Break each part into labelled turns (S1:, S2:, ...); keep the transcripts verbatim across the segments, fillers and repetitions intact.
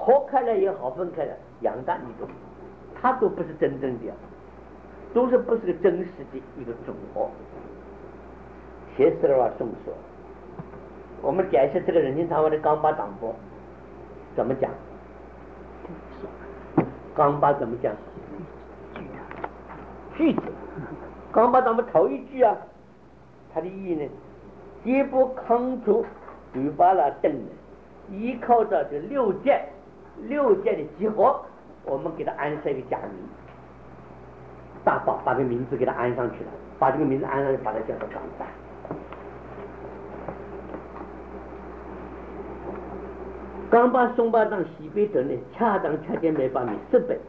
S1: 合开来也好，分开来，两大你都，它都不是真正的，都是不是个真实的一个总和。写死了话宋说，我们解释这个人心堂话的纲八党波怎么讲？纲八怎么讲？句子，纲八党波头一句啊，它的意义呢，皆不抗除对巴拉等人，依靠着这六界，六界的集合，我们给它安设一个假名，大宝把这个名字给它安上去了，把这个名字安上去，把它叫做纲八。纲八松八当西北者呢，恰当恰见没把你十倍。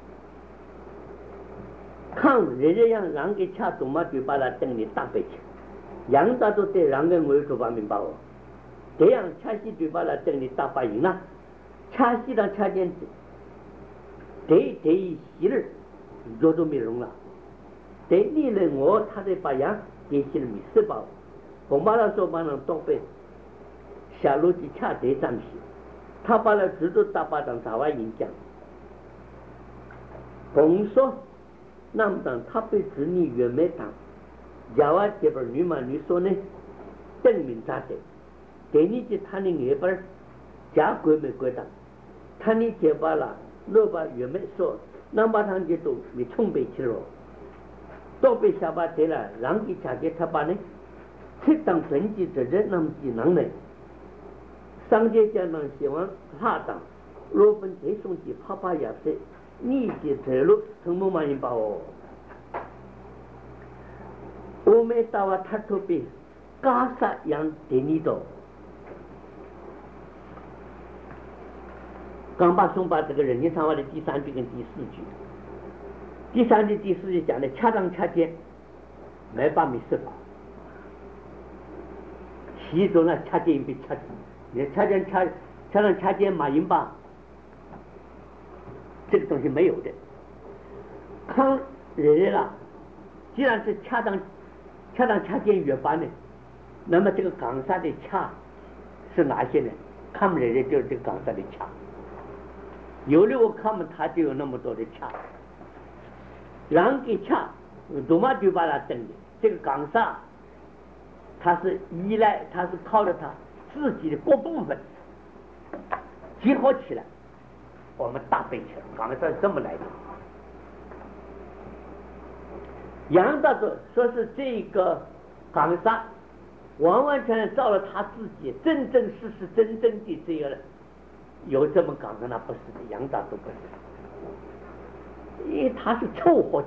S1: 抗人人样让给恰东马对巴拉等你大背去，杨大都得让给我做把明白哦。这样恰西对巴拉等你大把赢了，恰西当恰见这这一系列做都没用了。这你呢我他的把样这些没事吧？我马上说马上东北下路去恰这张皮，他把了制度大把当大把影响。公说。那么当他被子女原没当，假话这本女嘛女说呢，证明咋的？给你的他的原本假鬼没鬼当，他你结巴了，若把原没说，那么他就都没冲背去了，都被下巴得了，让给家给他把呢，适当政治责任那么技能呢，上界家能希望他当，若本这种的啪啪也是。你的走路成不满意吧？哦，我们到了他这边，嘎萨样给你的，刚把松把这个人间谈话的第三句跟第四句，第三句第四句讲的恰当恰见，没把没事法，其中呢恰见比恰，你恰见恰恰当恰见马英吧。这个东西没有的，抗人人了，既然是恰当恰当恰见约法呢，那么这个冈萨的恰是哪些呢？抗人人就是这个冈萨的恰，有了我看们他就有那么多的恰，让给恰多嘛就把它等的这个冈萨，它是依赖，它是靠着它自己的各部分结合起来。我们大背起来，刚才是这么来的。杨大说说是这个冈萨完完全全照了他自己真正实实真正的这个有这么冈萨，那不是的，杨大都不是，因为他是凑合的，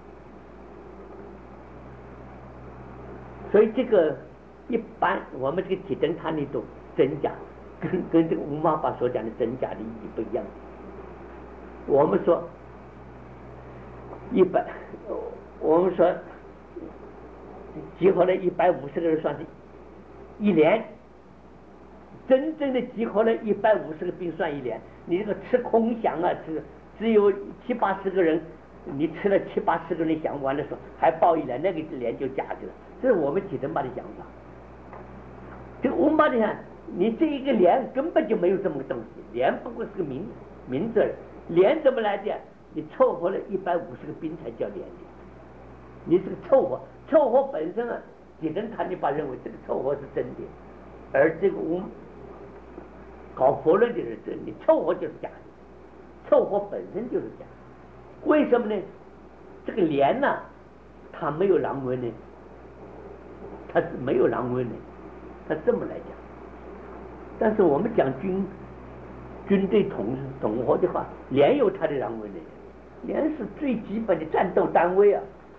S1: 所以这个一般我们这个体证它那种真假，跟跟这个吴妈爸所讲的真假的意义不一样。我们说一百，我们说集合了一百五十个人算是一连，真正的集合了一百五十个兵算一连。你这个吃空饷啊，只只有七八十个人，你吃了七八十个人饷完的时候还报一连，那个连就假的了。这是我们体证把的想法。这个我们把你看，你这一个连根本就没有这么个东西，连不过是个名名字。连怎么来的？你凑合了一百五十个兵才叫连的。你这个凑合，凑合本身啊，几人他你把认为这个凑合是真的，而这个我们搞佛论的是真的，凑合就是假的，凑合本身就是假的。为什么呢？这个连呢、啊，它没有郎文呢，它是没有郎文的，它这么来讲。但是我们讲军。军队统统合的话，连有它的人文的，连是最基本的战斗单位啊。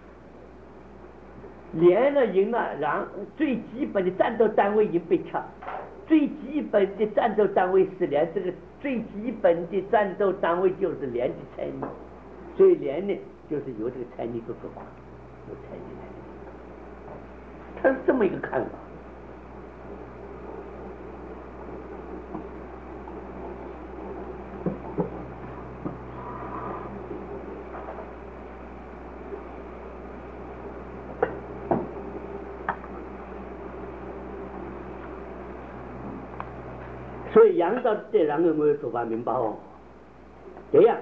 S1: 连了赢了，然最基本的战斗单位已经被掐，最基本的战斗单位是连，这个最基本的战斗单位就是连的参与，所以连呢就是由这个参与做出发，由参与来，他是这么一个看法。所以样到这两个我有做法明白哦。这样，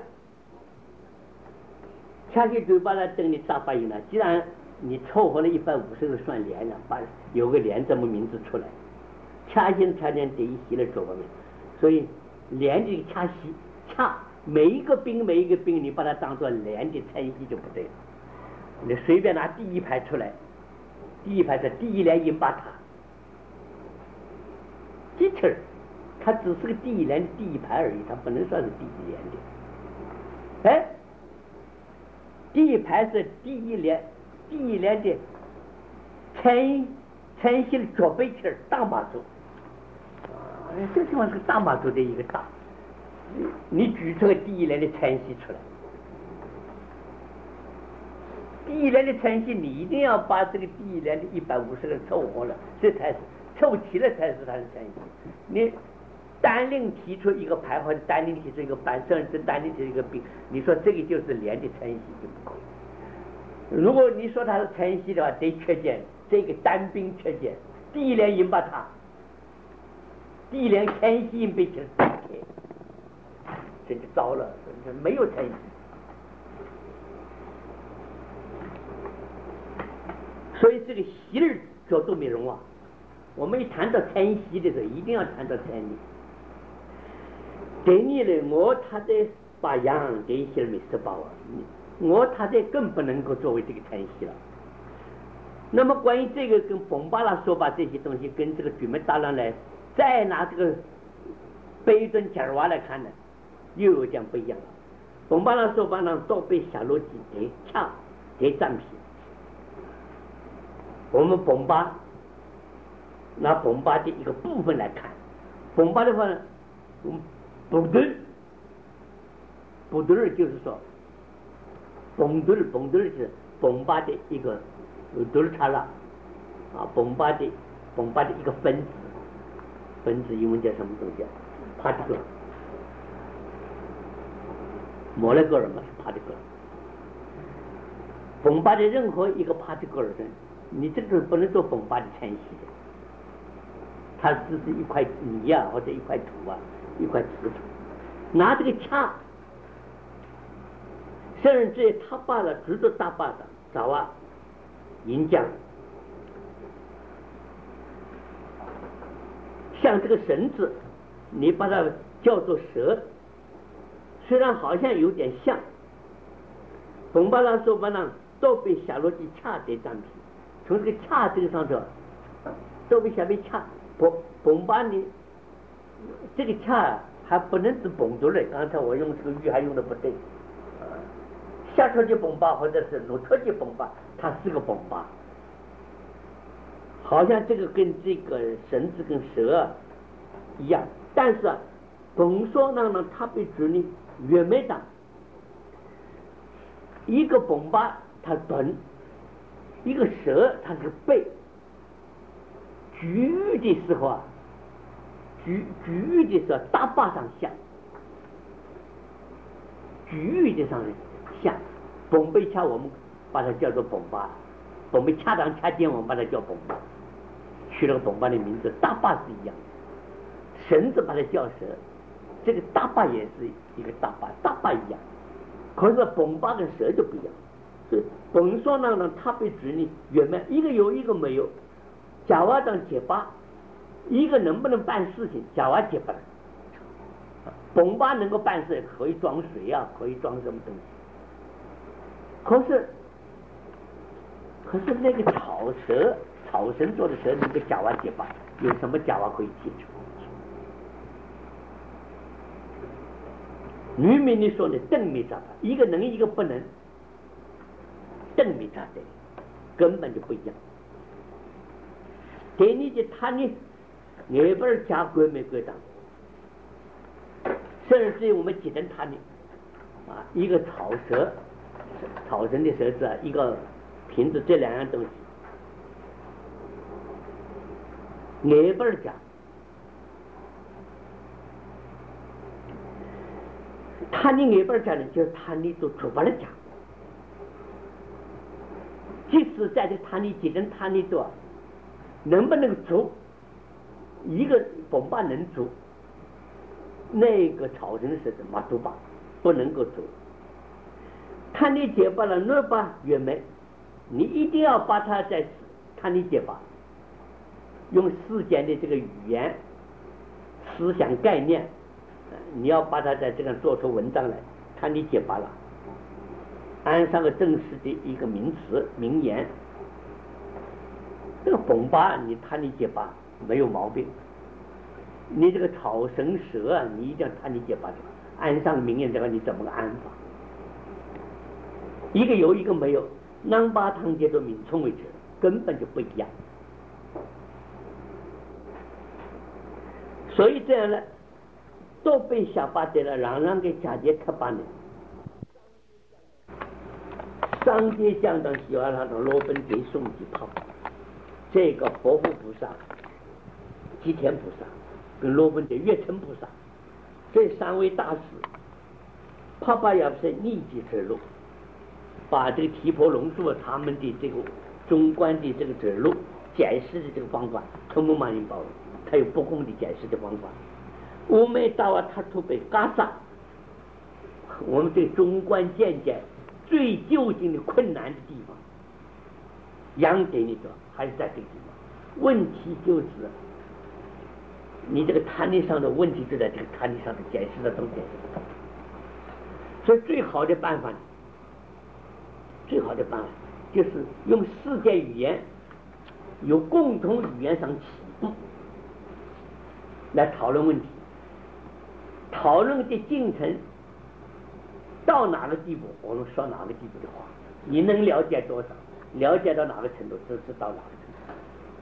S1: 掐起嘴巴来等你大发音了。既然你凑合了一百五十个算连了，把有个连这么名字出来，掐心掐连得一息的做法名，所以连这个掐息掐每一个兵每一个兵，你把它当做连的参息就不对了。你随便拿第一排出来，第一排是第一连音巴塔，这气儿，它只是个第一连的第一排而已，它不能算是第一连的。哎，第一排是第一连，第一连的参参息的脚背气儿大马足，啊，这个地方是个大马足的一个大，你举出个第一连的参息出来。第一连的参息，你一定要把这个第一连的一百五十个凑合了，这才是凑齐了才是它的参息。你单另提出一个排，或者单另提出一个班，甚至单另提出一个兵，你说这个就是连的参息就不可以。如果你说它是参息的话，得缺减这个单兵缺减，第一连引把它，第一连参息引被起打开，这就糟了，没有参息。所以这个息儿角度没容啊。我们一谈到参息的时候，一定要谈到参息。等你呢，我他的把羊这一些没吃饱啊，我他的更不能够作为这个参息了。那么关于这个跟冯巴拉说把这些东西跟这个举门大郎来，再拿这个贝顿加尔瓦来看呢，又有点不一样了。冯巴拉说把让都被下落几得恰得占皮。我们冯巴拿冯巴的一个部分来看，冯巴的话呢，不对，不对，就是说，冯对冯对是冯巴的一个对差了啊，冯巴的冯巴的一个分子，分子英文叫什么东西啊 ？particle， molecular 嘛是 particle， 冯巴的任何一个 particle 的。你这个不能做冯巴的参息的，它只是一块泥啊，或者一块土啊，一块石头，拿这个恰，甚至他把了直着大把的找啊，银匠，像这个绳子，你把它叫做蛇，虽然好像有点像，冯巴拉说巴呢，都被下落的恰得占皮。从这个恰这个上头，都被下面恰，崩崩把你这个恰还不能是崩住了。刚才我用这个语还用的不对，下出去崩把或者是落出去崩把，它是个崩把，好像这个跟这个绳子跟蛇一样，但是崩说呢呢，它被指你越没当一个崩把它短。一个蛇它是背举的时候啊，举举的时候大把上下，举的上下，崩背恰我们把它叫做崩把，崩背恰当恰尖我们把它叫崩把，取了个崩把的名字，大把是一样，绳子把它叫蛇，这个大把也是一个大把，大把一样，可是崩把跟蛇就不一样。本说呢呢，他被指你原本一个有一个没有，假娃当结巴，一个能不能办事情，假娃结巴，崩巴能够办事，可以装水啊，可以装什么东西，可是可是那个草蛇草绳做的蛇，那个假娃结巴，有什么假娃可以解除？女民你说的正没找到，一个能一个不能。正没差的，根本就不一样。给你的他呢，外边加规没规当，甚至我们记得他呢，啊，一个草蛇，草绳的蛇子啊，一个瓶子，这两样东西，外边加，他的外边加呢，就是他的都出不了加。即使在这他你几人他你多，能不能足？一个崩把能足， 那个草绳是马杜巴不能够走。看你解拔了那把越没，你一定要把它在看你解拔，用世间的这个语言、思想概念，你要把它在这个做出文章来，看你解拔了，安上个正式的一个名词名言。这个本巴你看你解拔没有毛病，你这个草绳蛇啊，你一定要看你解拔，安上名言这个你怎么个安法？一个有一个没有，南巴堂节的名称为止根本就不一样。所以这样呢，都被下巴得了，让让给假借特办的。上界相当喜欢他的罗本给送几炮，这个佛父菩萨、吉田菩萨跟罗本的月称菩萨，这三位大师，帕巴亚是逆迹之路。把这个提婆龙树他们的这个中观的这个指路解释的这个方法，通通满人包，他有不公的解释的方法。我们到了他土北嘎萨，我们对中观见解最究竟的困难的地方，杨给你说还是在这个地方。问题就是你这个坛理上的问题就在这个坛理上的解释的东西。所以最好的办法。最好的办法就是用世界语言，由共同语言上起步来讨论问题。讨论的进程到哪个地步，我们说哪个地步的话，你能了解多少，了解到哪个程度，就是到哪个程度，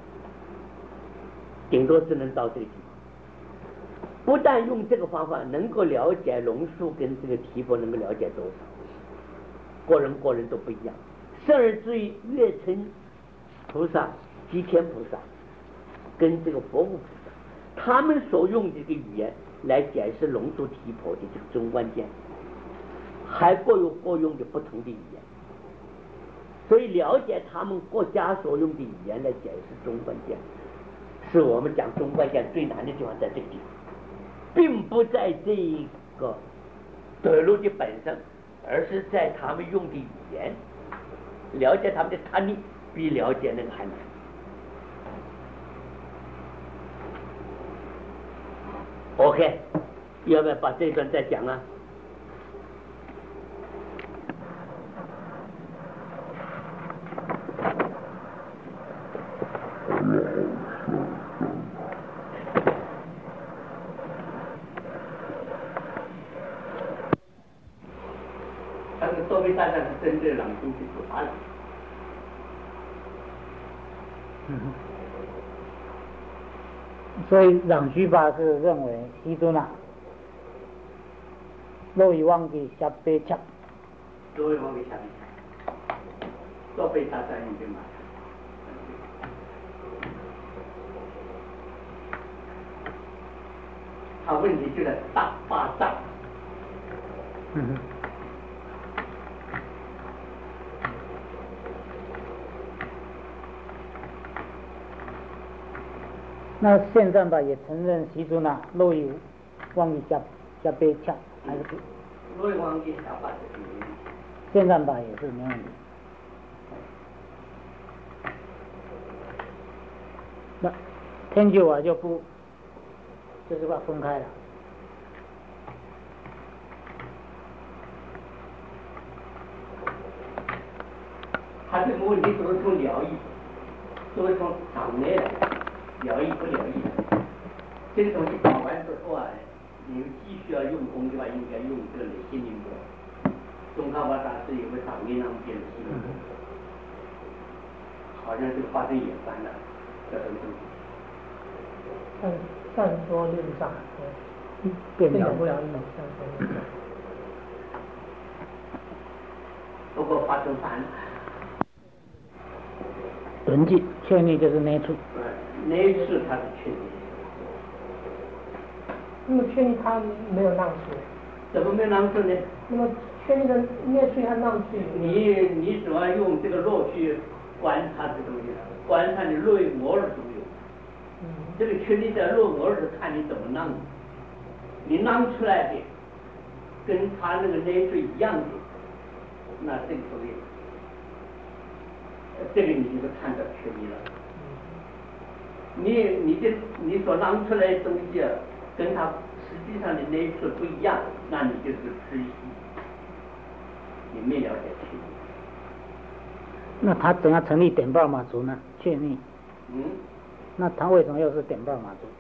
S1: 顶多只能到这个地方。不但用这个方法能够了解龙树跟这个提婆能够了解多少，个人个人都不一样，甚至于月称菩萨、吉天菩萨跟这个佛父菩萨，他们所用的这个语言来解释龙树提婆的这个中观见，还各有各用的不同的语言。所以了解他们国家所用的语言来解释中观见，是我们讲中观见最难的地方，在这个地方，并不在这一个德路的本身，而是在他们用的语言。了解他们的贪力比了解那个还难。OK， 要不要把这一段再讲啊？但是多维大战是真正朗读去出发了。
S2: 嗯，所以朗须巴是认为西尊啊，若以忘记下悲切，
S1: 若以忘记下悲切，多维大战已经嘛。他问题就在大霸占。
S2: 嗯。那现在吧也承认习尊啊，若以忘记下下悲切，还是
S1: 若以忘记下巴的。
S2: 现在吧也是没问题。那天九啊就不，就是把分开了。
S1: 他这个问题都是从疗愈，都是从场内来的。疗愈不疗愈，这个东西搞完之后啊，你继续要用功的话，应该用这个心灵波。中康巴大师有个场面上变的心灵波，好像这个发生也翻了，这什么东西？
S3: 善善说论上，
S2: 变
S3: 了不了义，善说论上。
S1: 不过发生翻了。
S2: 轮记确立就是那一处。
S1: 那一次他是确立，
S3: 那么确立他没有浪水，
S1: 怎么没有浪水呢？
S3: 那么确立的灭水和浪水，
S1: 你你主要用这个肉去观察这东西，观察你肉有偶尔都有，嗯，这个确立在肉偶尔是看你怎么浪， 你拿出来的跟他那个内水一样的，那这个东西，这个你就是看到缺一了。你你的你所拿出来的东西啊，跟他实际上的内水不一样，那你就是质疑，你没了解缺一。
S2: 那他怎样成立点报马族呢？确立。
S1: 嗯。
S2: 那他为什么又是点报马族？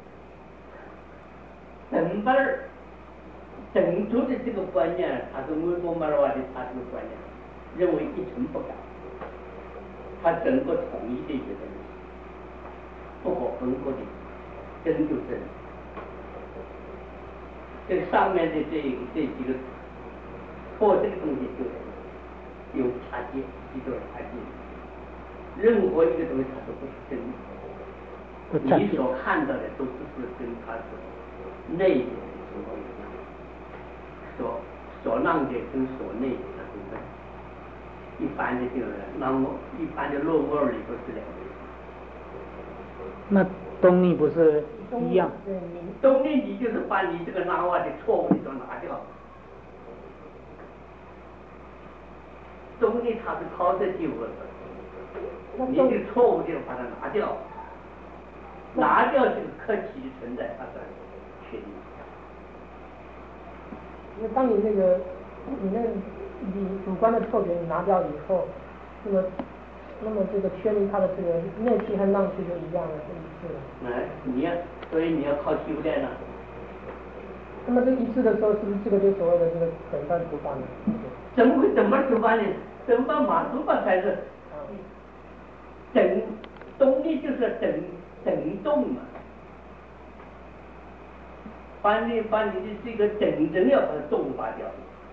S1: 等本儿等族的这个观念，他是维国马尔瓦的他这个观念，认为一成不改，他整个统一的一个东西，不可分割的，真就真。这上面的这这几个错这个东西就有差距，一个差距。任何一个东西它都不是真的，你所看到的都不是跟它所内的什么一样，所所让的跟所内的它不一样。一般的这个，那么一般的落窝里都是两回事。
S2: 那东立不是一样？
S1: 东立你就是把你这个拿瓦的错误都拿掉。东立它是靠这几个。你的错误就把它拿掉，拿掉这个客体的存在，它才确定。
S3: 那当你那个你那你主观的错觉你拿掉以后，那么那么这个确立它的这个内气和浪气就一样了，是一致的。
S1: 哎，你要所以你要靠修炼了。
S3: 那么这一致的时候，是不是这个就所谓的这个等半主法呢？
S1: 怎么会怎么主法呢？怎么马主法才是？等动力就是等等动嘛，把你把你的这个等人要把它动化掉。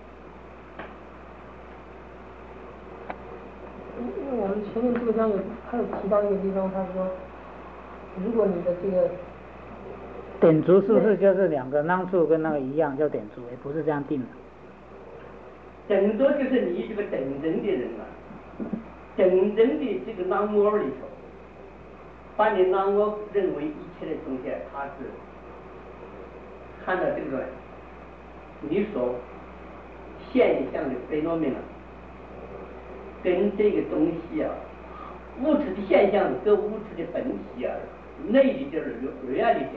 S3: 因为我们前面这个章有还有提到一个地方，他说，如果你的这个
S2: 点足是不是就是两个囊数跟那个一样叫点足？也不是这样定的。
S1: 等足就是你这个等人的人啊。等人的这个囊窝里头，把你囊窝认为一切的东西，它是看到这个你所现象的phenomenon，跟这个东西啊，物质的现象跟物质的本体啊，内里就是 reality，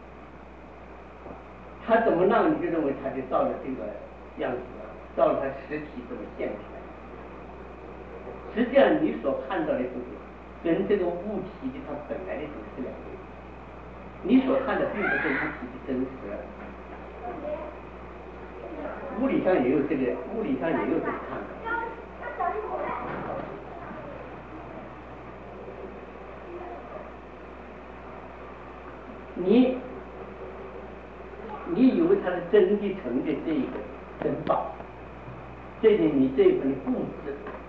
S1: 它怎么让你就认为它就照着这个样子，照着它实体这么现出来。实际上你所看到的东西跟这个物体的它本来的东西是两回事，你所看的并不是物体的真实，物理上也有这个物理上也有这个看法。你你以为它是真的成的这一个真道，这里你这一份的物质，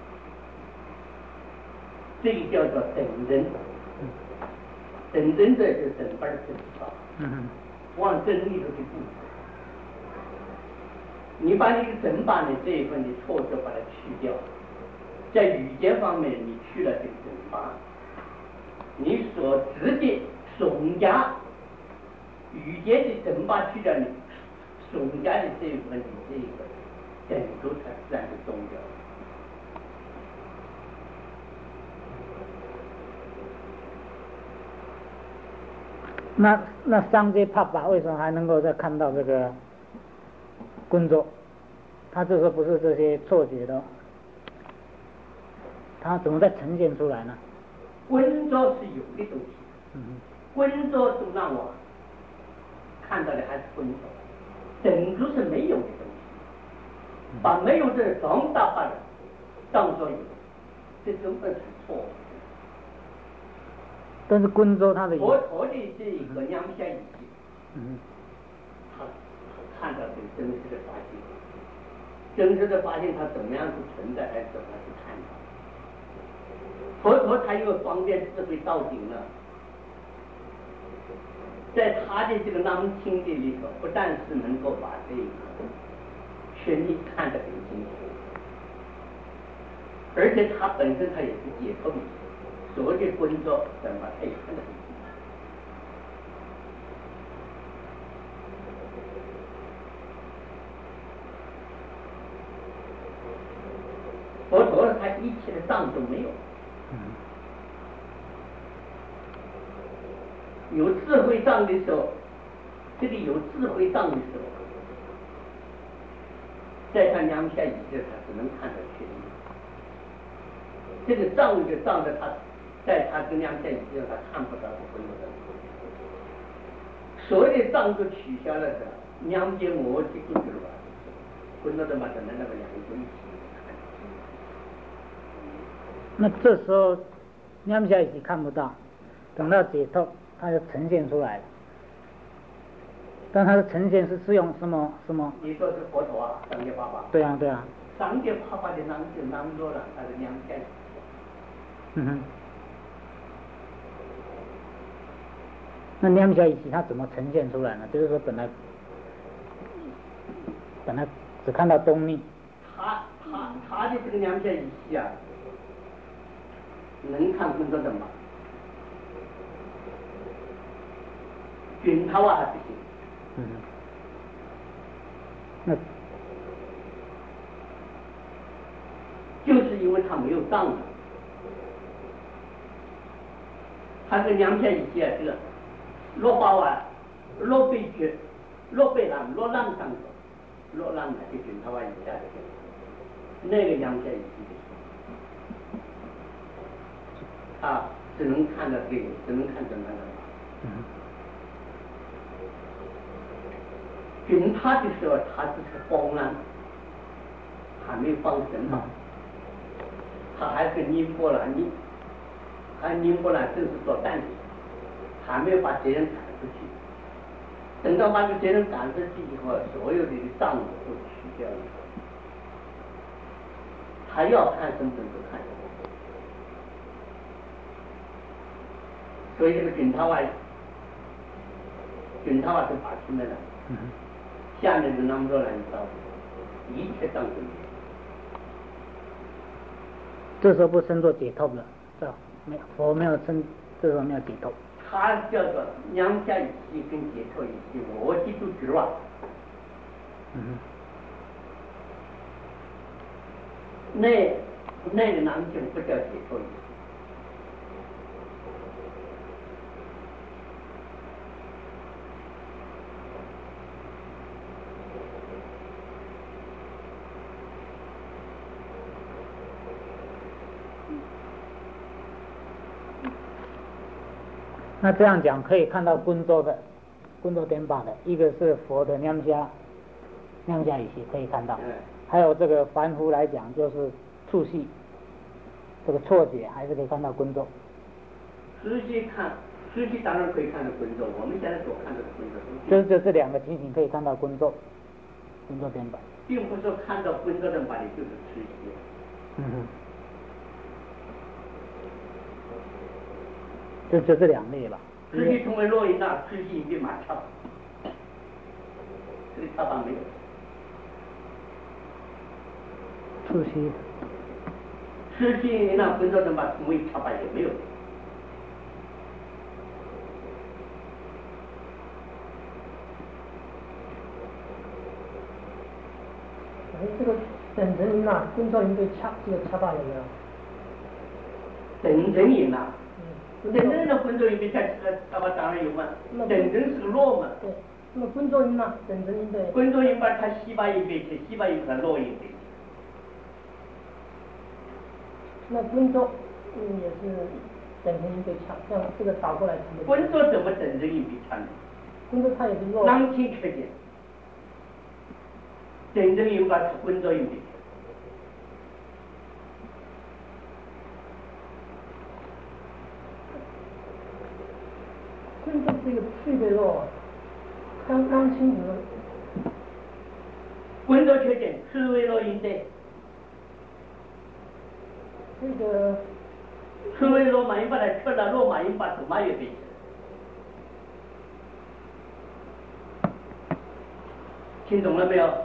S1: 这个叫做等人，等人的是等本真道，往真理头去布置。你把你的整把的这一份的错觉把它去掉，在语言方面你去了这个整把，你所指的总加语言的整把去掉你总加的这一份的这一个等头才自然的动掉。
S2: 那那上界帕巴为什么还能够再看到这个工作？他这个不是这些错觉的，他怎么再呈现出来呢？
S1: 工作是有的东西，
S2: 嗯，
S1: 工作就让我看到的还是工作，整个是没有的东西，把没有的放大化的当作有，这根本是错误。
S2: 但是温州它的
S1: 佛陀的这一个两下一起，
S2: 嗯，
S1: 他看到这个真实的发现，真实的发现它怎么样去存在，还是怎么去看到？佛陀他又方便智慧到顶了，在他的这个囊清的里头，不但是能够把这个权力看得很清楚，而且他本身他也是解脱的。所谓的工作怎么他也看得很清楚。 佛陀他一切的障都没有。有智慧障的时候，这个有智慧障的时候，在他娘下一世，他只能看到权利。这个障就障的他，在他跟娘下一世，他看不到的混沌的。所谓的障都取消了的，娘间我去做去了吧，混沌的嘛，只能那个两个一起。
S2: 那这时候娘下一世看不到，等到解脱。它就呈现出来了，但它的呈现是是用什么什么？
S1: 你说是佛陀啊，三界八八。
S2: 对啊，对啊。
S1: 三界八八的囊就囊多了，它的娘片。
S2: 嗯哼。那娘下一起它怎么呈现出来呢？就是说本来本来只看到东密。
S1: 他他他的这个娘下一起啊，能看混沌的吗？云他啊还不行，
S2: 嗯，那
S1: 就是因为他没有障了，他跟娘下一起啊，这个落巴瓦、落贝绝、落贝浪、落浪上走，落浪的就云他瓦以下的，那个娘下一起的，他只能看到这个，只能看到那个。
S2: 嗯。
S1: 云他的时候，他只是慌乱，还没有放神嘛，他还是宁波了，宁，还宁波了，正是做蛋的，还没有把责任赶出去。等到把这责任赶出去以后，所有的障都取掉了，他要看什么都看。所以这个云他外，云他外是把出来了。
S2: 嗯。
S1: 下面的那么多人道，一切障都没有。
S2: 这时候不称作解脱了，是吧？没有，佛没有称，这时候没有解脱。
S1: 他叫做娘下一起跟解脱一起，我记住知了。
S2: 嗯。
S1: 那那个南京不叫解脱一起。
S2: 那这样讲可以看到滚州的滚州典法的，一个是佛的娘家娘家语系可以看到，还有这个凡夫来讲就是触系这个错觉还是可以看到滚州。
S1: 仔细看，仔细当然可以看到滚州，我们现在所看到的滚州，
S2: 就是这这两个情形可以看到滚州滚州典法，
S1: 并不是说看到滚州典法的就是仔细。
S2: 嗯哼。就就这两类吧。
S1: 仔细成为落音呐，仔细比马超，这个差法没有。
S2: 出息。
S1: 仔细那滚州典法成为差法也没有。
S3: 哎，这个等人音啊，滚州音对掐这个掐法有没有？
S1: 等人音呐。等人的滚州音比恰这个差法当然有嘛。等人是个落嘛。
S3: 对。那么滚州音呢？等人音对。
S1: 滚州音把它西巴音背起，西巴音把它落音背起。
S3: 那滚州嗯也是等人音对掐，这样这个倒过来。
S1: 滚州怎么等人音比掐呢？
S3: 滚州它也是落。
S1: 囊清缺点。等人音把它滚州音背起。
S3: 滚州是一个脆的落，刚刚清楚。
S1: 滚州缺点，刺猬落音对。
S3: 这个。
S1: 刺猬落马音把它缺了，落马音把走马也背起。听懂了没有？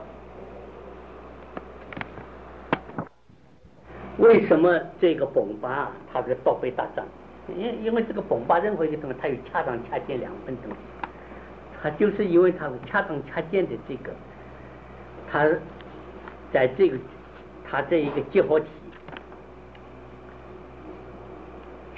S1: 为什么这个本巴它是倒背大仗？因因为这个本巴任何一个东西，它有恰当恰见两份东西，它就是因为它有恰当恰见的这个，它在这个它这一个结合体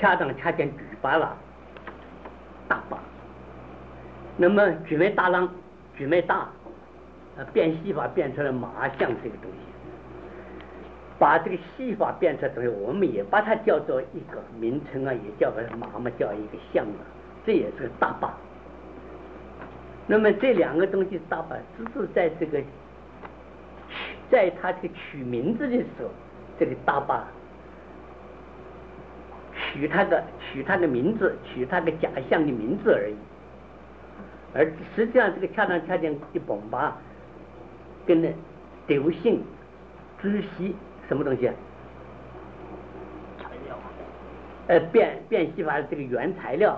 S1: 恰当恰见举发了大坝，那么举为大浪，举为大，呃，变戏法变成了麻将这个东西，把这个戏法变成东西，我们也把它叫做一个名称啊，也叫个麻嘛，叫一个象啊，这也是个大坝。那么这两个东西大坝，只是在这个在他这个取名字的时候，这个大坝取他的取他的名字，取他的假象的名字而已。而实际上，这个恰当恰见的本把跟那流性、知悉什么东西啊？
S2: 材料。
S1: 呃，变变戏法的这个原材料，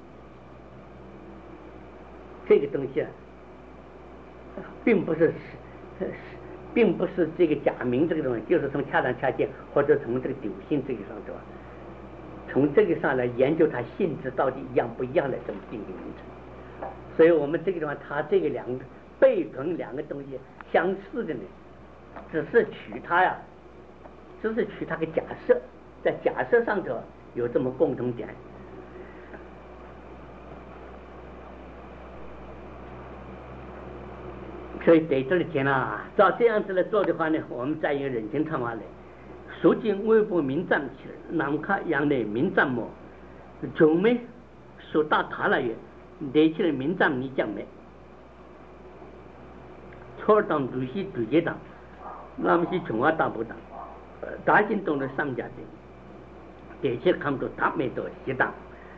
S1: 这个东西啊，并不是并不是这个假名这个东西，就是从恰当恰见或者从这个流性这个上是吧？从这个上来研究它性质到底一样不一样来这么定义名称。所以我们这个地方，它这个两个背同两个东西相似的呢，只是取它呀，只是取它个假设，在假设上头有这么共同点。所以在这里讲啊，照这样子来做的话呢，我们再用人情谈话来，属经微博民藏起来，南卡养的民藏么，中美属大塔了也。내치는 민담 니장매 초당 두시 두개당 남시 중화 다보당 다신동의 삼자대 대체 감도 답매도 시당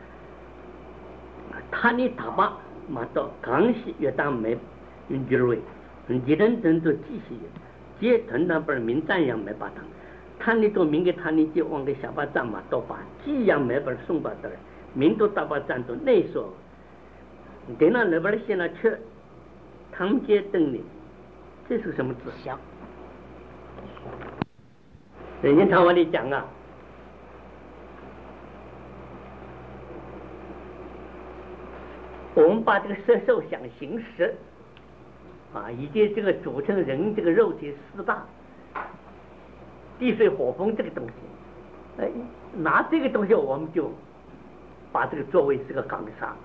S1: 탄이 다바 마또 강시 여당매 윤지로이 지른 등도 지시 제 등당벌 민장양 매바당 탄이 또 민게 탄이 지 왕게 샤바장 마또 바 지양 매벌 송바들 민도 다바장도 내소在那那边现在吃堂街灯的，这是什么字？
S2: 香。
S1: 人家常话里讲啊，我们把这个色受想行识啊，以及这个组成人这个肉体四大地水火风这个东西，哎，拿这个东西我们就把这个作为是个岗杀。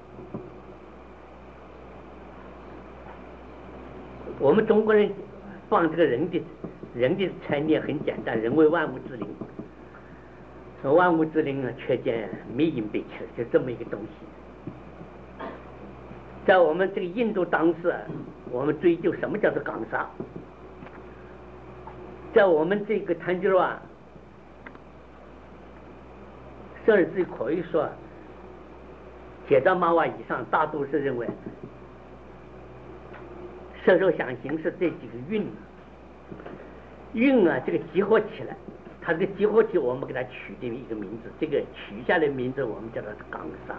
S1: 我们中国人放这个人的人的概念很简单，人为万物之灵，说万物之灵啊，却见灭因被吃，就这么一个东西。在我们这个印度当时啊，我们追究什么叫做岗杀，在我们这个坦吉拉甚至可以说铁达马瓦以上大都是认为色受想行识这几个运运啊，这个集合起来，它这个集合体我们给它取的一个名字，这个取下来的名字我们叫它岗杀。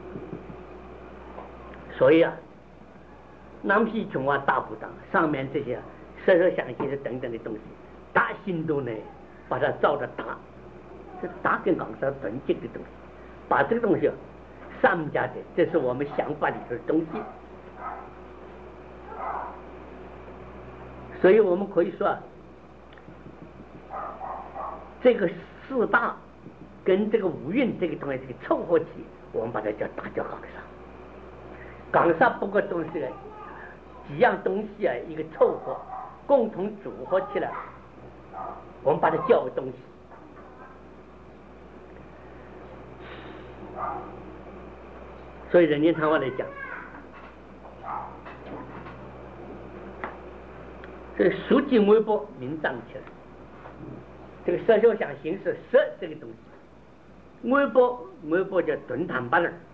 S1: 所以啊，南皮琼啊大不当上面这些色受想行识等等的东西，大心都呢把它照着打，这打跟岗杀本这个东西，把这个东西上加的，这是我们想法里头的东西。所以我们可以说，这个四大跟这个五蕴这个东西这个凑合体，我们把它叫大叫岗杀。岗杀不过都是几样东西啊，一个凑合，共同组合起来，我们把它叫东西。所以人间谈话来讲，这个属经微波名藏起来，这个色受想行识色这个东西，微波微波叫顿坦巴勒，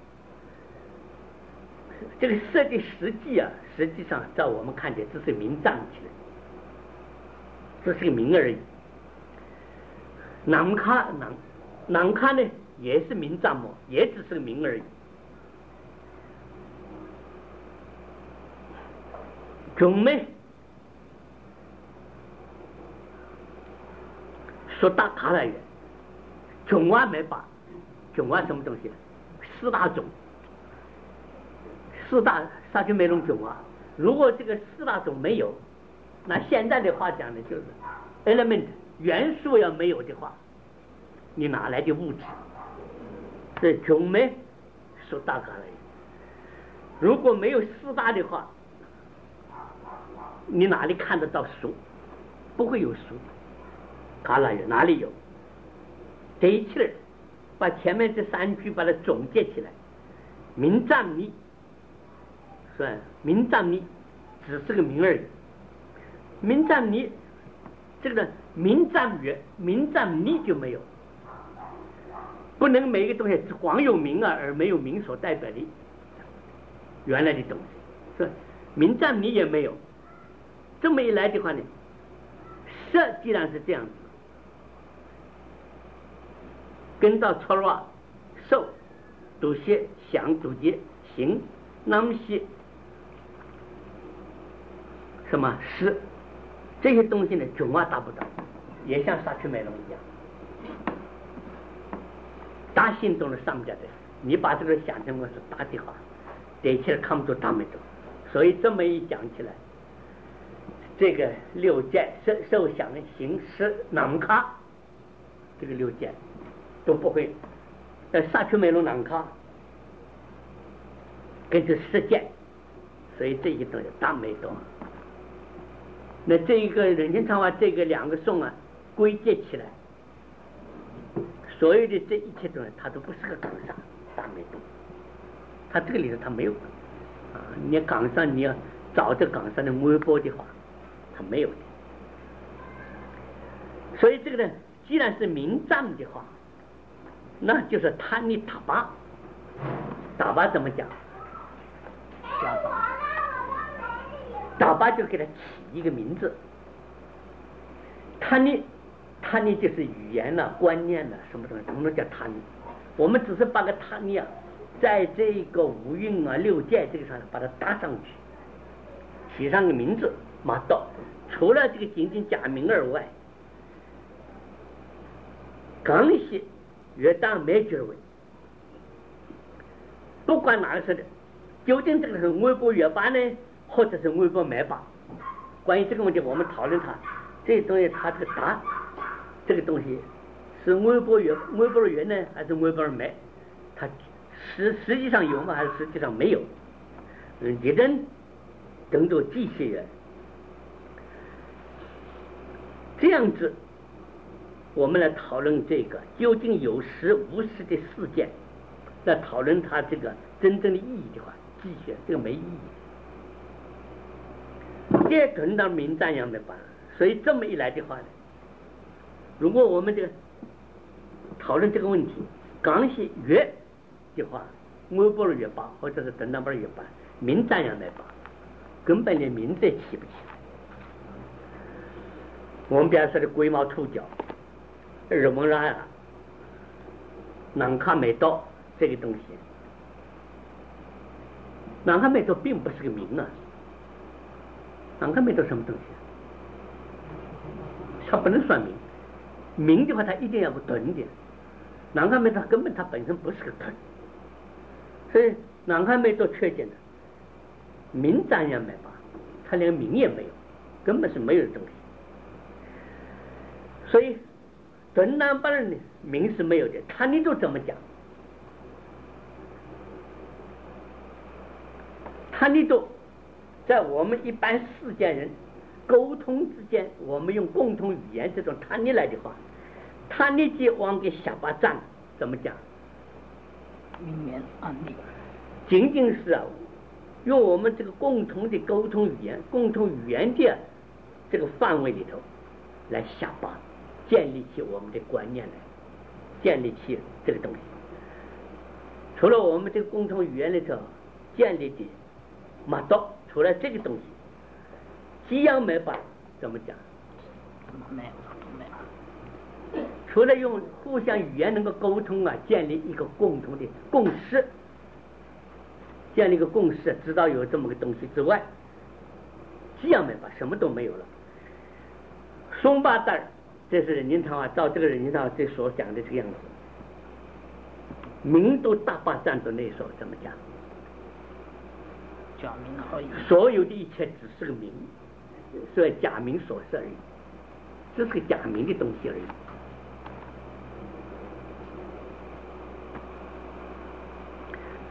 S1: 这个色的实际啊，实际上在我们看起来只是名藏起来，这是个名而已。南卡南南卡呢也是名藏嘛，也只是个名而已。中美说大卡来源，中华没把中华什么东西？四大种，四大啥就没弄中华。如果这个四大种没有，那现在的话讲呢，就是 element 元素要没有的话，你哪来的物质？ 所以穷没属大嘎啦叶。如果没有四大的话，你哪里看得到树？不会有树。嘎啦叶哪里有？这一切把前面这三句把它总结起来，名藏密，是名藏密，只是个名而已。名藏密，这个名藏语、名藏密就没有，不能每一个东西只光有名啊，而没有名所代表的原来的东西，是名藏密也没有。这么一来的话呢，色既然是这样子。跟到错乱受读写想读结行那么些什么诗这些东西呢，穷啊达不到，也像沙曲美容一样，大心中的上家的，你把这个想成我是大的话，这一切看不出大没走。所以这么一讲起来，这个六界受受想行识南卡这个六界都不会，呃，沙曲美容南卡跟着实践，所以这一东西大没多。那这一个人间唱话，这个两个颂啊，归结起来，所有的这一切东西，它都不是个岗上大没多。它这个里头它没有啊，你岗上你要找这岗上的微波的话，它没有的。所以这个呢，既然是名藏的话，那就是贪利塔巴，塔巴怎么讲？塔巴就给他起一个名字。贪利，贪利就是语言呐、啊、观念呐、啊、什么东西，统统叫贪利。我们只是把个贪利啊，在这个五蕴啊、六界这个上把它搭上去，起上个名字，马道。除了这个仅仅假名而外，刚系。越当没觉位，不管哪个是的，究竟这个是微波越巴呢，或者是微波没巴？关于这个问题，我们讨论它，这东西它这个答，这个东西是微波越微波越呢，还是微波没？它实实际上有吗？还是实际上没有？嗯，一人等作机械人，这样子。我们来讨论这个究竟有实无实的事件，来讨论它这个真正的意义的话，继续这个没意义。这跟到名藏样的吧，所以这么一来的话呢，如果我们这个讨论这个问题，刚是越的话，微波的越巴，或者是等等波的越巴，名藏样的吧，根本连名字也起不起来。我们比方说的龟毛兔角。日文上啊，南卡美道这个东西，南卡美道并不是个名啊。南卡美道什么东西？它不能算名，名的话它一定要个屯的。南卡美道根本它本身不是个屯，所以南卡美道缺点的，名藏也没吧，它连名也没有，根本是没有的东西。所以。纯南巴人的名是没有的，他你都怎么讲？他你都在我们一般世间人沟通之间，我们用共同语言这种他你来的话，他你就往给下巴站怎么讲？
S2: 语言案例，
S1: 仅仅是啊，用我们这个共同的沟通语言、共同语言的这个范围里头来下巴。建立起我们的观念来，建立起这个东西。除了我们这个共同语言里头建立的马道，除了这个东西，西洋没法怎么讲？
S2: 没有，没有。
S1: 除了用互相语言能够沟通啊，建立一个共同的共识，建立一个共识，知道有这么个东西之外，西洋没法，什么都没有了。松巴蛋。这是人间谈话，照这个人间谈话这所讲的这个样子，名都大把占着那时候怎么讲？
S2: 假名而已。
S1: 所有的一切只是个名，所以假名所示而已，这是个假名的东西而已。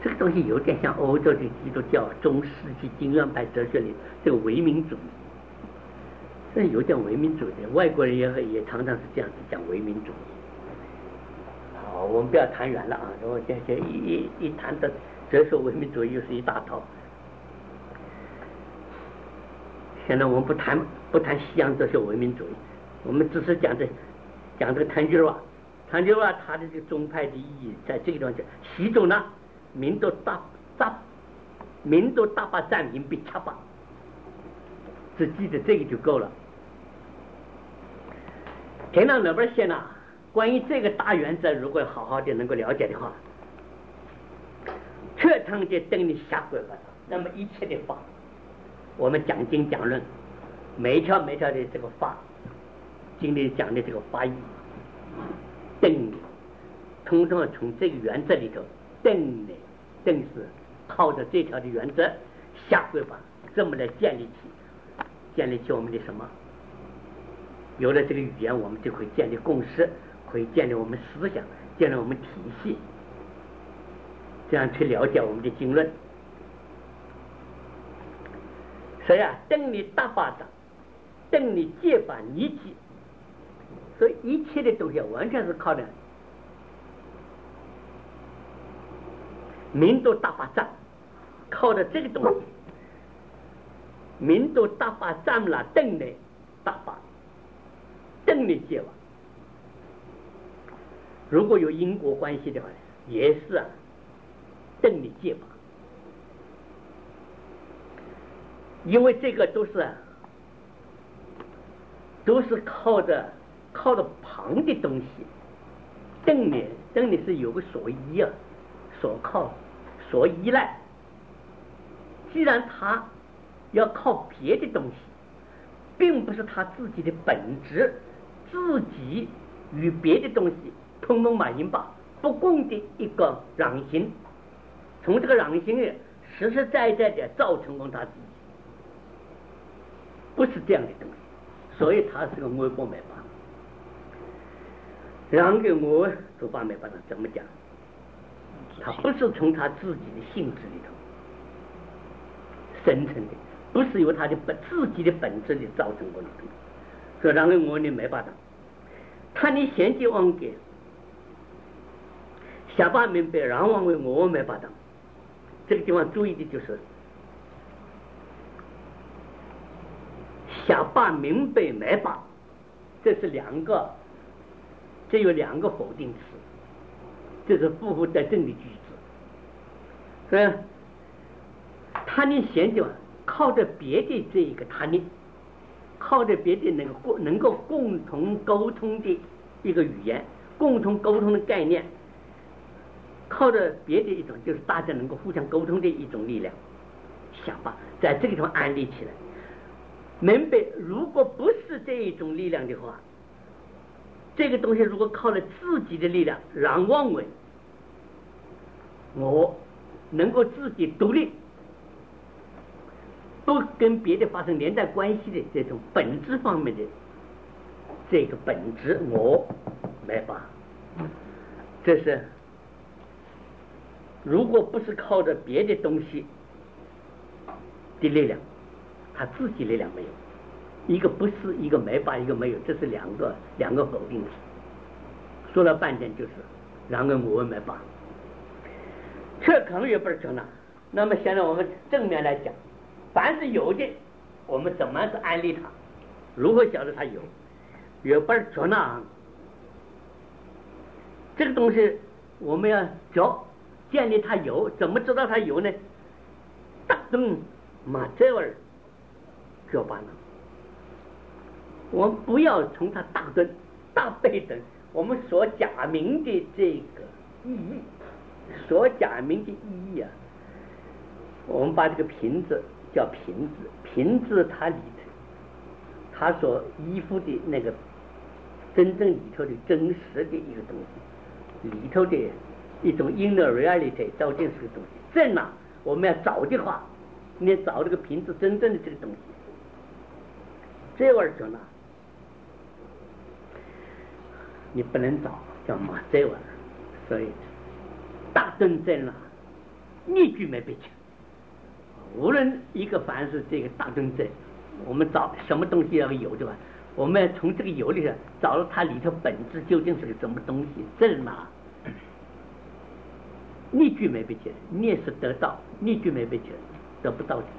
S1: 这个东西有点像欧洲的基督教中世纪经验派哲学里这个唯名主义，这有点唯名主义，外国人也也常常是这样子讲唯名主义。好，我们不要谈远了啊，我这这一一谈到哲学唯名主义又是一大套。现在我们不谈不谈西洋哲学唯名主义，我们只是讲这讲这个谭吉瓦，谭吉瓦他的这个宗派的意义在这个地方讲，西周呢民都大大民都大把占领被掐把，只记得这个就够了。天南那边写呢，关于这个大原则，如果好好的能够了解的话，全堂就等你下跪吧。那么一切的法，我们讲经讲论，每一条每一条的这个法，经里讲的这个法义，等你，通通从这个原则里头，等你，等是靠着这条的原则下跪吧，这么来建立起，建立起我们的什么？有了这个语言，我们就会建立共识，会建立我们思想，建立我们体系，这样去了解我们的经论。所以啊，等你大巴掌，等你借把泥机，所以一切的东西完全是靠的民族大巴掌，靠着这个东西，民族大巴掌了，等你大巴。等你借吧，如果有因果关系的话，也是啊，等你借吧，因为这个都是、啊、都是靠着靠着旁的东西，等你等你是有个所依啊，所靠所依赖。既然他要靠别的东西，并不是他自己的本质。自己与别的东西通通满因吧，不共的一个壤行，从这个壤行里实实在在的造成功他自己，不是这样的东西，所以他是个我不没法。让给我主把没法怎么讲？他不是从他自己的性质里头生成的，不是由他的本自己的本质里造成过的东西。所以让给我呢没办法，他你先去往给下巴明白，然后为我没办法。这个地方注意的就是下巴明白没法，这是两个，这有两个否定词，这是负负得正的句子。所以他你先就靠着别的这一个他你。靠着别的能够能够共同沟通的一个语言，共同沟通的概念，靠着别的一种就是大家能够互相沟通的一种力量，想吧，在这个地方安立起来。明白，如果不是这一种力量的话，这个东西如果靠了自己的力量，让妄为，我能够自己独立。不跟别的发生连带关系的这种本质方面的这个本质，我没法。这是如果不是靠着别的东西的力量，他自己力量没有，一个不是，一个没法，一个没有，这是两个两个否定词。说了半天就是两个我没法，这可能也不是成了。那么现在我们正面来讲。凡是有的，我们怎么是安利它？如何晓得它有？有本着呢？这个东西我们要教建立它有，怎么知道它有呢？大灯马这味儿就完了。我们不要从它大灯、大背灯，我们所假名的这个意义，所假名的意义啊，我们把这个瓶子。叫瓶子，瓶子它里头，它所依附的那个真正里头的真实的一个东西，里头的一种 inner reality 究竟是个东西。这呢，我们要找的话，你找这个瓶子真正的这个东西，这玩意儿呢，你不能找，叫马这玩意儿。所以大正正了， 逆句没被切。无论一个凡是这个大正正，我们找什么东西要有对吧？我们从这个有里头找到它里头本质究竟是个什么东西，这是哪？逆句没被切，逆是得到，逆句没被切，得不到的。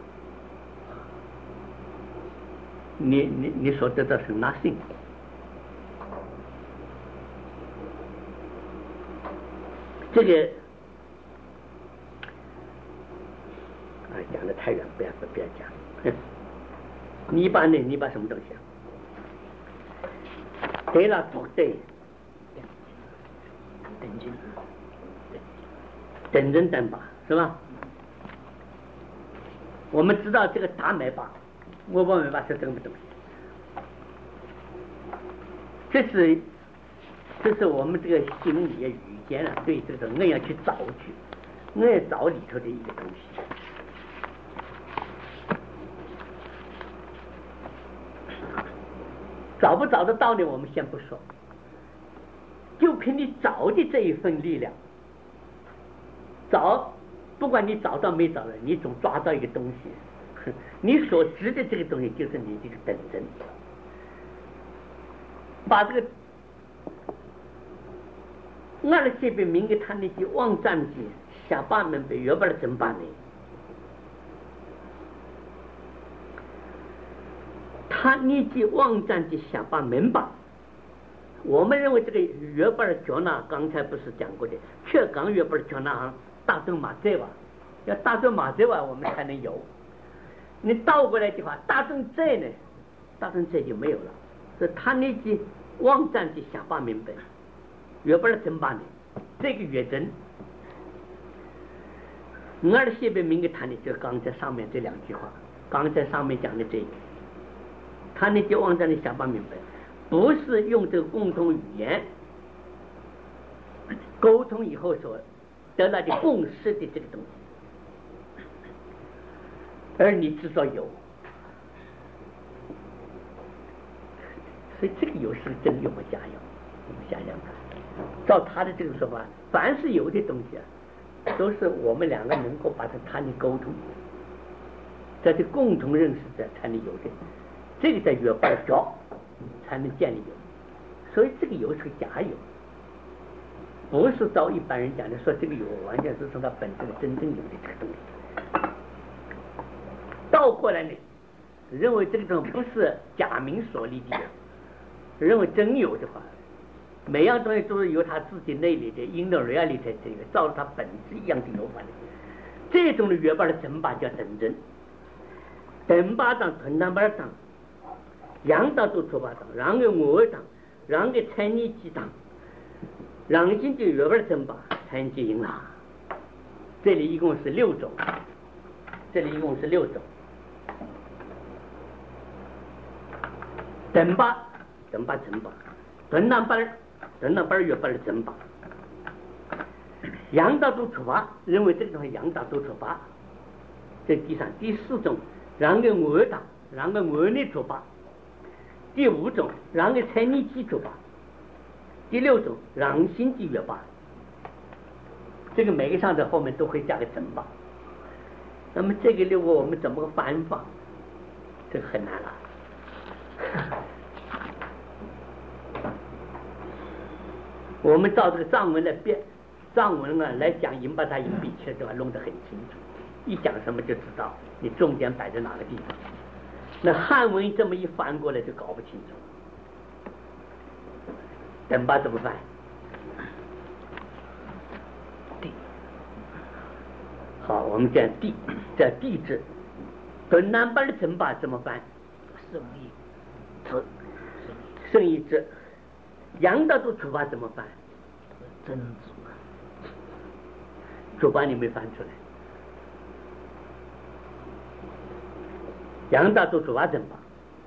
S1: 你你你所得到是 nothing。这个啊，讲的太远，不要不要讲。泥巴呢？泥巴什么东西啊？对了，不对，
S2: 等经，
S1: 等人等吧，是吧？我们知道这个达美巴，我不明白是什么东西。这是这是我们这个心理语言啊，对这个我要去找去，我要找里头的一个东西。找不找得到呢？我们先不说，就凭你找的这一份力量，找，不管你找到没找到，你总抓到一个东西，你所知的这个东西就是你这个等真，把这个二十边明给他那些妄占的下八门被约把的真八呢？他你去妄占的下八门吧，我们认为这个约把的脚呢，刚才不是讲过的，确刚约把的脚呢，大正马在吧，要大正马在吧，我们才能有。你倒过来的话，大正在呢，大正在就没有了。是他那句妄占的下八门本，约把的真八呢，这个约真。二十边明给谈的就是刚才上面这两句话，刚才上面讲的这个。他那些网站的下半明白，不是用这个共同语言沟通以后所得到的共识的这个东西，而你至少有，所以这个有是真有和假有，我们想想看，照他的这个说法，凡是有的东西啊，都是我们两个能够把它谈的沟通，在这共同认识在才能有的。这个在约把脚才能建立有，所以这个有是个假有，不是照一般人讲的说这个有完全是从它本身的真正有的这个东西。倒过来呢，认为这个东西不是假名所立的，认为真有的话，每样东西都是由他自己内里的 inner reality 这个照着它本质一样的有法的。这种的约把的真把叫真真，等巴掌吞南巴掌。양다도 줘봐도 랑의 뭐당 랑의 천이 지당 랑신지约真把参及赢了。这里一共是六种，这里一共是六种。等把等把真把吞南巴吞南巴约把真把양다도出发，认为这个东西양다都出发。这第三第四种랑의 뭐당 랑의 뭐니出发。第五种，让个财力基础吧；第六种，让心地约吧。这个每个上在后面都会加个真吧。那么这个六个我们怎么个翻法？这个很难了。我们照这个藏文来编，藏文啊来讲，引把它引笔切对吧，弄得很清楚。一讲什么就知道你重点摆在哪个地方。那汉文这么一翻过来就搞不清楚，等吧怎么翻？地。好，我们讲地，叫地字。等南边的等吧怎么翻？
S2: 胜义字，
S1: 胜义字。杨道都出发怎么翻？
S2: 真字。
S1: 主把你没翻出来。양다都主法怎吧？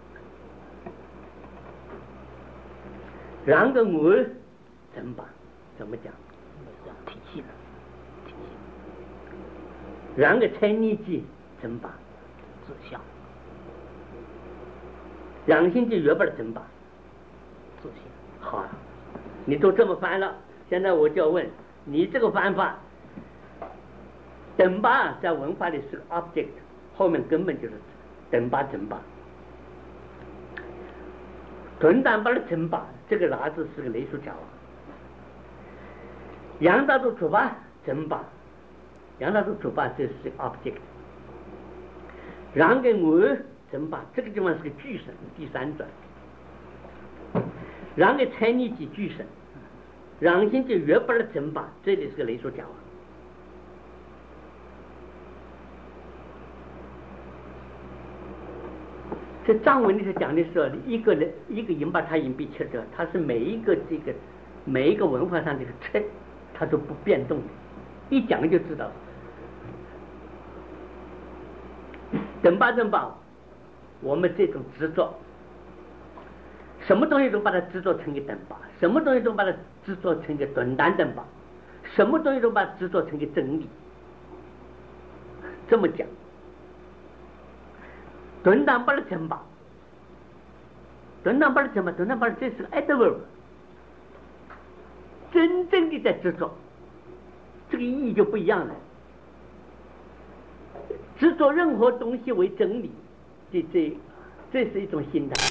S1: 然个我怎吧？怎么讲？
S2: 体系了，体系。
S1: 然个参逆记怎吧？
S2: 指向。
S1: 两心记约不了怎吧？
S2: 指向。
S1: 好，你都这么翻了，现在我就要问你这个翻法， 等把在文化里是个 object， 后面根本就是等把正把。屯丹巴的正把，这个拿字是个雷书条啊。杨大都出把正把，杨大都出把这是 object。让给我正把，这个地方是个句神，第三段。让给财力及句神，让先就越把的正把，这里是个雷书条啊。这藏文里头讲的时候，一个人一个音把它音必切的，它是每一个这个每一个文化上这个切，它都不变动的，一讲就知道。等把正把，我们这种执着，什么东西都把它执着成一个等把，什么东西都把它执着成一个短单等把，什么东西都把它执着成一个真理。这么讲。蹲当把的正把，蹲当把的正把，蹲当把的这是个 adverb， 真正的在执着，这个意义就不一样了。执着任何东西为真理，这这这是一种心态。